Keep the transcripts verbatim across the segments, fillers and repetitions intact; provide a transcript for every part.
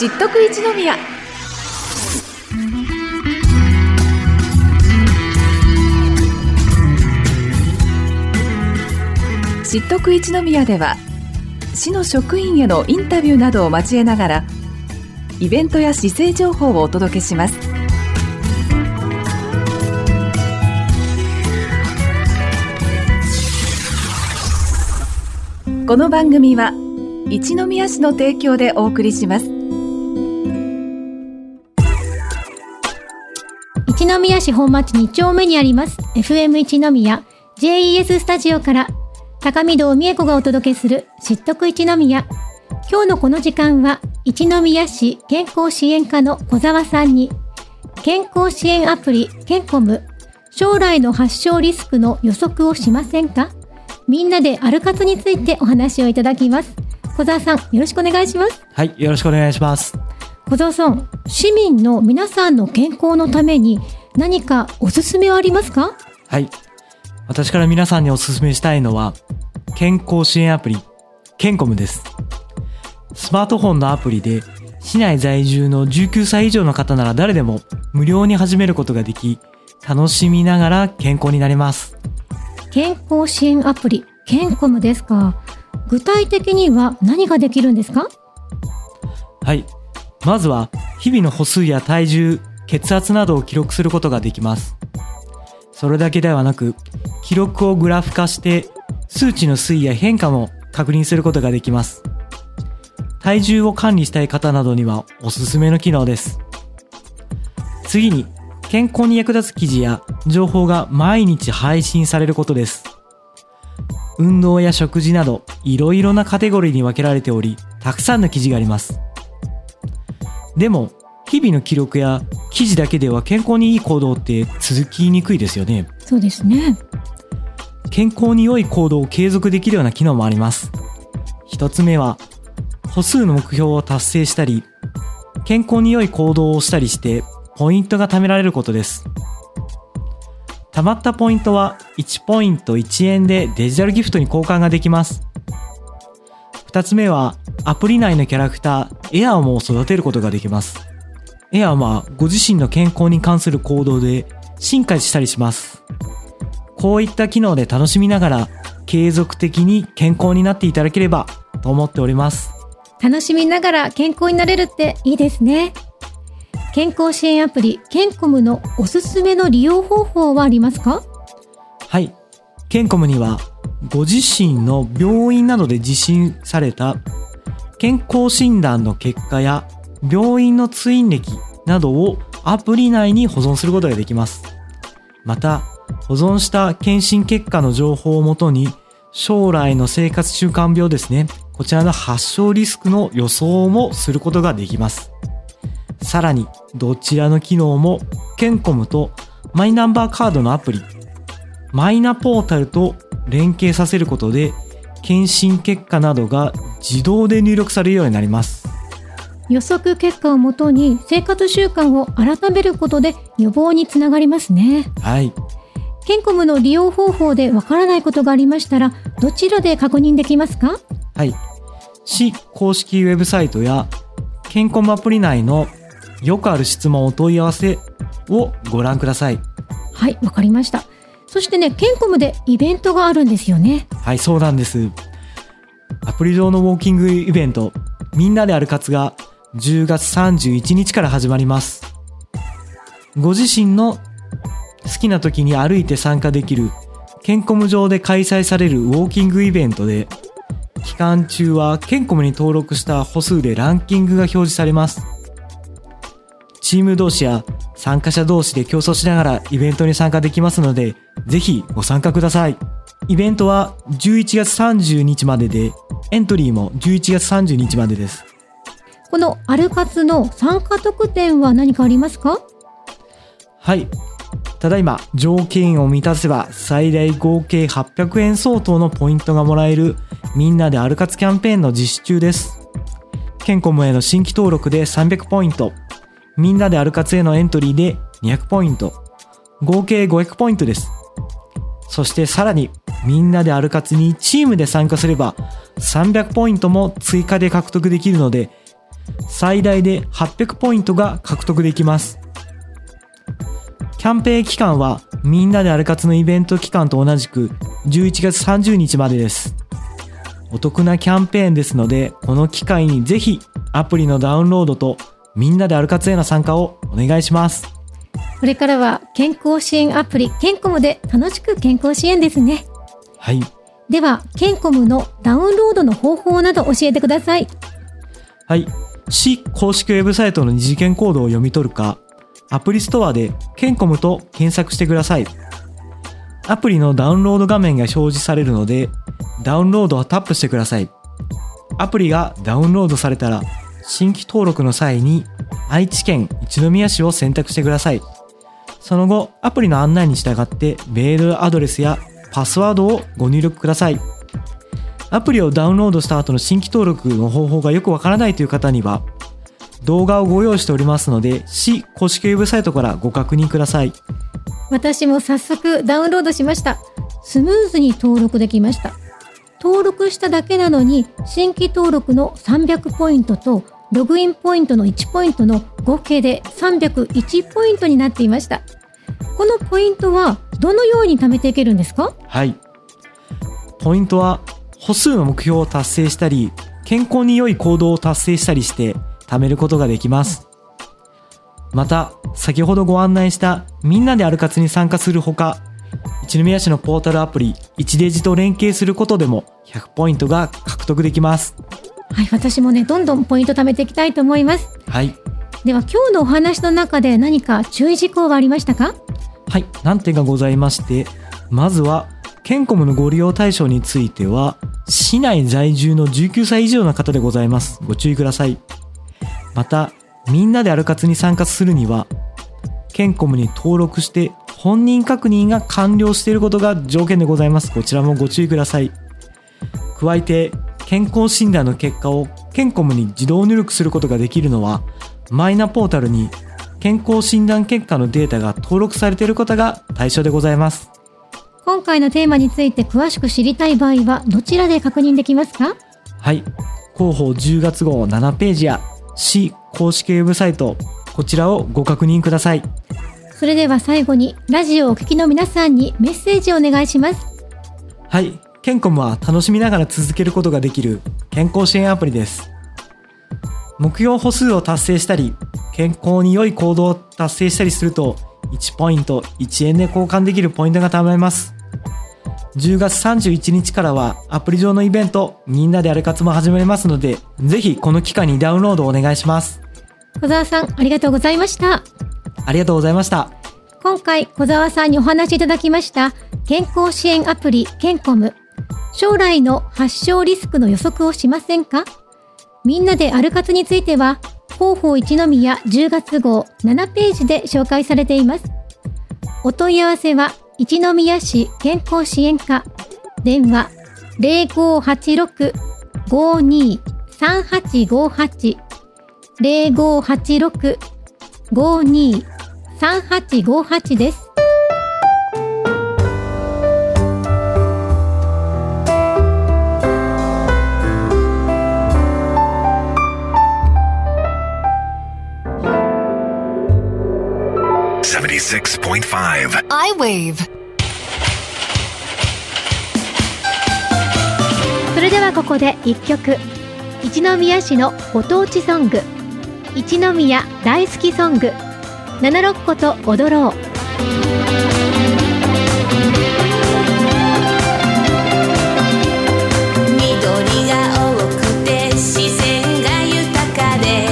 知っとく一宮。知っとく一宮では、市の職員へのインタビューなどを交えながら、イベントや市政情報をお届けします。この番組は一宮市の提供でお送りします。 一宮市本町に丁目にあります エフエム 一宮 ジェイイーエス スタジオから高見堂美恵子がお届けする知っとく一宮。今日のこの時間は一宮市健康支援課の小沢さんに健康支援アプリケンコム、将来の発症リスクの予測をしませんか、みんなで歩活についてお話をいただきます。小沢さん、よろしくお願いします。 はい、よろしくお願いします。 小沢さん、市民の皆さんの健康のために何かおすすめはありますか？ はい、私から皆さんにおすすめしたいのは健康支援アプリケンコムです。スマートフォンのアプリで市内在住のじゅうきゅうさい以上の方なら誰でも無料に始めることができ、楽しみながら健康になれます。 健康支援アプリケンコムですか。具体的には何ができるんですか？ はい、まずは日々の歩数や体重、血圧などを記録することができます。それだけではなく、記録をグラフ化して数値の推移や変化も確認することができます。体重を管理したい方などにはおすすめの機能です。次に、健康に役立つ記事や情報が毎日配信されることです。運動や食事などいろいろなカテゴリーに分けられており、たくさんの記事があります。でも、日々の記録や記事だけでは健康にいい行動って続きにくいですよね。 そうですね。 健康に良い行動を継続できるような機能もあります。一つ目は、歩数の目標を達成したり、健康に良い行動をしたりしてポイントが貯められることです。貯まったポイントはいちポイントいちえんでデジタルギフトに交換ができます。二つ目は、アプリ内のキャラクターエアーも育てることができます。エアーはご自身の健康に関する行動で進化したりします。こういった機能で楽しみながら継続的に健康になっていただければと思っております。 楽しみながら健康になれるっていいですね。健康支援アプリケンコムのおすすめの利用方法はありますか？ はい、ケンコムにはご自身の病院などで受診された健康診断の結果や病院の通院歴などをアプリ内に保存することができます。また、保存した検診結果の情報をもとに将来の生活習慣病ですね、こちらの発症リスクの予想もすることができます。さらに、どちらの機能もケンコムとマイナンバーカードのアプリマイナポータルと連携させることで検診結果などが自動で入力されるようになります。 予測結果をもとに生活習慣を改めることで予防につながりますね。 はい。 ケンコムの利用方法でわからないことがありましたら、どちらで確認できますか？ はい。市公式ウェブサイトやケンコムアプリ内のよくある質問お問い合わせをご覧ください。 はい、わかりました。そしてね、ケンコムでイベントがあるんですよね。 はい、そうなんです。アプリ上のウォーキングイベント、みんなで歩活がじゅうがつさんじゅういちにちから始まります。ご自身の好きな時に歩いて参加できるケンコム上で開催されるウォーキングイベントで、期間中はケンコムに登録した歩数でランキングが表示されます。チーム同士や参加者同士で競争しながらイベントに参加できますので、ぜひご参加ください。イベントはじゅういちがつさんじゅうにちまでで、エントリーもじゅういちがつさんじゅうにちまでです。 このアル活の参加特典は何かありますか？ はい。ただいま条件を満たせば最大合計はっぴゃくえん相当のポイントがもらえるみんなでアル活キャンペーンの実施中です。ケンコムへの新規登録でさんびゃくポイント、みんなでアル活へのエントリーでにひゃくポイント、合計ごひゃくポイントです。そしてさらにみんなでアル活にチームで参加すればさんびゃくポイントも追加で獲得できるので、 最大ではっぴゃくポイントが獲得できます。キャンペーン期間はみんなでアル活のイベント期間と同じくじゅういちがつさんじゅうにちまでです。お得なキャンペーンですので、この機会にぜひアプリのダウンロードとみんなでアル活への参加をお願いします。 これからは健康支援アプリケンコムで楽しく健康支援ですね。 はい。 ではケンコムのダウンロードの方法など教えてください。 はい。市公式ウェブサイトの二次元コードを読み取るか、アプリストアでケンコムと検索してください。アプリのダウンロード画面が表示されるので、ダウンロードをタップしてください。アプリがダウンロードされたら、新規登録の際に愛知県一宮市を選択してください。その後、アプリの案内に従ってメールアドレスやパスワードをご入力ください。アプリをダウンロードした後の新規登録の方法がよくわからないという方には、動画をご用意しておりますので、市公式ウェブサイトからご確認ください。 私も早速ダウンロードしました。スムーズに登録できました。登録しただけなのに、新規登録のさんびゃくポイントとログインポイントのいちポイントの合計でさんびゃくいちポイントになっていました。このポイントはどのように貯めていけるんですか？ はい。ポイントは歩数の目標を達成したり、健康に良い行動を達成したりして貯めることができます。また、先ほどご案内したみんなでアル活に参加するほか、一宮市のポータルアプリいちデジと連携することでもひゃくポイントが獲得できます。 はい、私もね、どんどんポイント貯めていきたいと思います。 はい。 では今日のお話の中で何か注意事項はありましたか？ はい、何点かございまして、まずはケンコムのご利用対象については、市内在住のじゅうきゅうさい以上の方でございます。ご注意ください。また、みんなでアル活に参加するには、ケンコムに登録して本人確認が完了していることが条件でございます。こちらもご注意ください。加えて、健康診断の結果をケンコムに自動入力することができるのは、マイナポータルに健康診断結果のデータが登録されていることが対象でございます。 今回のテーマについて詳しく知りたい場合はどちらで確認できますか？ はい。広報じゅうがつ号ななページや市公式ウェブサイト、こちらをご確認ください。 それでは最後にラジオをお聞きの皆さんにメッセージをお願いします。 はい。ケンコムは楽しみながら続けることができる健康支援アプリです。目標歩数を達成したり、健康に良い行動を達成したりすると、いちポイントいちえんで交換できるポイントが貯まります。じゅうがつさんじゅういちにちからはアプリ上のイベント、みんなでアル活も始まりますので、ぜひこの機会にダウンロードをお願いします。 小沢さん、ありがとうございました。 ありがとうございました。 今回小沢さんにお話しいただきました健康支援アプリケンコム、将来の発症リスクの予測をしませんか？みんなでアル活については広報一宮じゅうがつ号ななページで紹介されています。お問い合わせは一宮市健康支援課、電話 ゼロごはちろく ごにさんはちごはち ゼロごはちろく ごにさんはちごはちです。 ななじゅうろくてんご I-Wave。 それではここで一曲、一宮市のご当地ソング、一宮大好きソング、七六個と踊ろう。 緑が多くて自然が豊かで、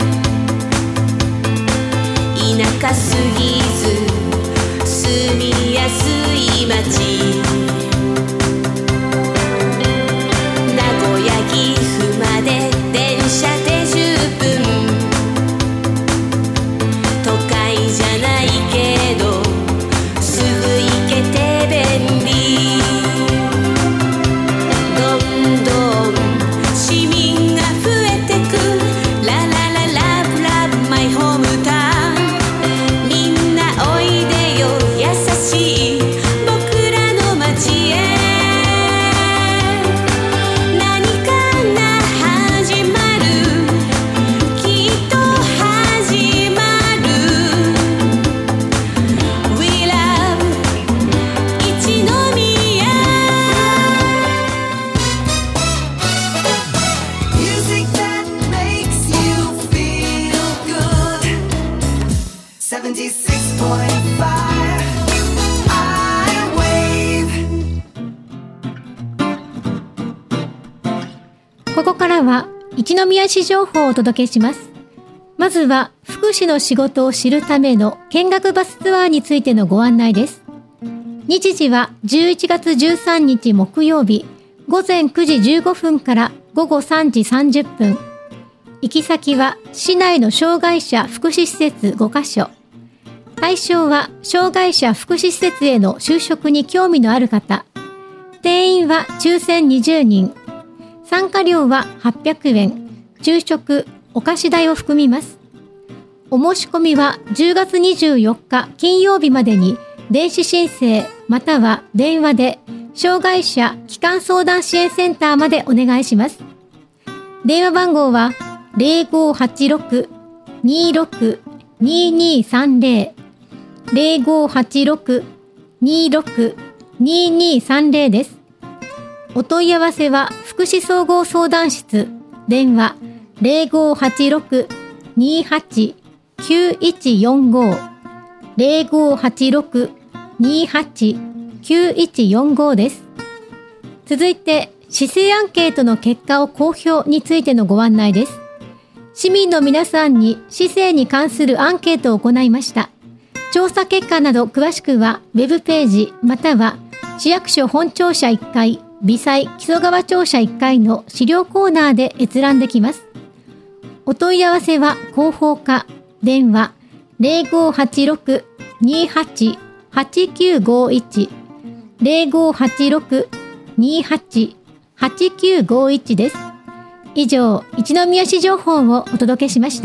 田舎すぎず住みやすい街、名古屋岐阜まで電車でじゅっぷん、都会じゃないけどここからは一宮市情報をお届けします。まずは福祉の仕事を知るための見学バスツアーについてのご案内です。日時はじゅういちがつじゅうさんにち木曜日ごぜんくじじゅうごふんからごごさんじさんじゅっぷん。行き先は市内の障害者福祉施設ごかしょ。対象は障害者福祉施設への就職に興味のある方。定員は抽選にじゅうにん。参加料ははっぴゃくえん。昼食、お菓子代を含みます。お申し込みはじゅうがつにじゅうよっか金曜日までに電子申請または電話で障害者基幹相談支援センターまでお願いします。電話番号は ゼロごはちろく にーろく にーにーさんゼロ ゼロごはちろく にーろく にーにーさんゼロ です。お問い合わせは福祉総合相談室電話 ゼロごはちろく にーはち きゅういちよんご ゼロごはちろく にーはち きゅういちよんご です。続いて市政アンケートの結果を公表についてのご案内です。市民の皆さんに市政に関するアンケートを行いました。調査結果など詳しくはウェブページまたは市役所本庁舎いっかい微細木曽川庁舎いっかいの資料コーナーで閲覧できます。お問い合わせは広報課電話 ゼロごはちろく にーはち はちきゅうごいち ゼロごはちろく にーはち はちきゅうごいち です。以上、一宮市情報をお届けしました。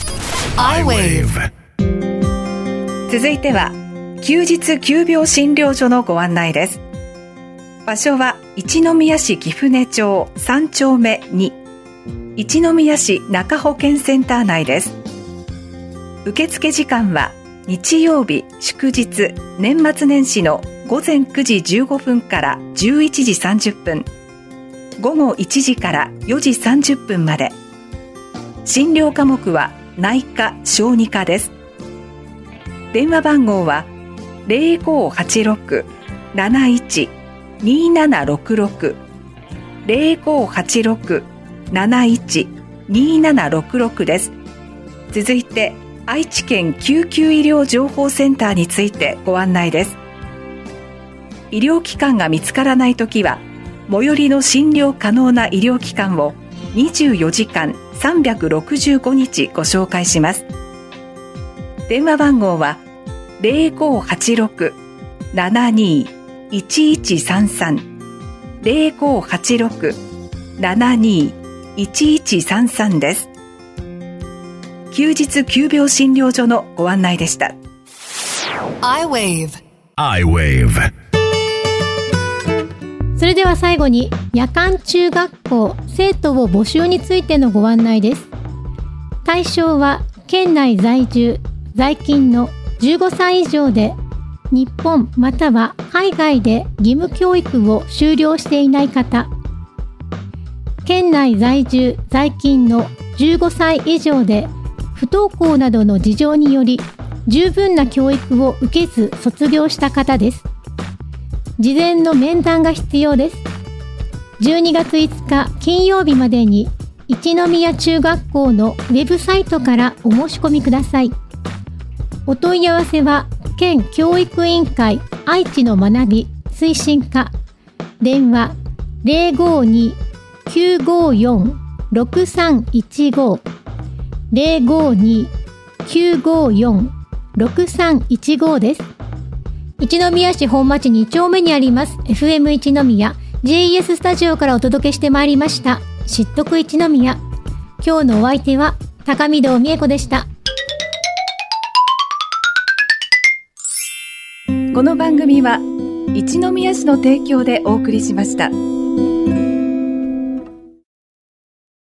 iWave。 続いては休日急病診療所のご案内です。場所は一宮市貴船町さんちょうめに、一宮市中保健センター内です。受付時間は日曜日、祝日、年末年始のごぜんくじじゅうごふんからじゅういちじさんじゅっぷん、ごごいちじからよじさんじゅっぷんまで。診療科目は内科・小児科です。電話番号は ゼロごはちろく なないち にーななろくろく ゼロごはちろく なないち にーななろくろく です。続いて愛知県救急医療情報センターについてご案内です。医療機関が見つからないときは最寄りの診療可能な医療機関をにじゅうよじかんさんびゃくろくじゅうごにちご紹介します。電話番号はゼロごはちろく ななにー いちいちさんさん ゼロごはちろく ななにー いちいちさんさん です。休日急病診療所のご案内でした。 iWave。iWave。 それでは最後に夜間中学校生徒を募集についてのご案内です。対象は県内在住在勤のじゅうごさい以上で日本または海外で義務教育を修了していない方、県内在住在勤のじゅうごさい以上で不登校などの事情により十分な教育を受けず卒業した方です。事前の面談が必要です。じゅうにがついつか金曜日までに一宮中学校のウェブサイトからお申し込みください。お問い合わせは県教育委員会愛知の学び推進課電話 ゼロごに きゅうごよん ろくさんいちご ゼロごに きゅうごよん ろくさんいちご です。一宮市本町にちょうめにあります エフエム 一宮 ジェーイーエス スタジオからお届けしてまいりました知っとく一宮。今日のお相手は高見堂美恵子でした。 この番組は一宮市の提供でお送りしました。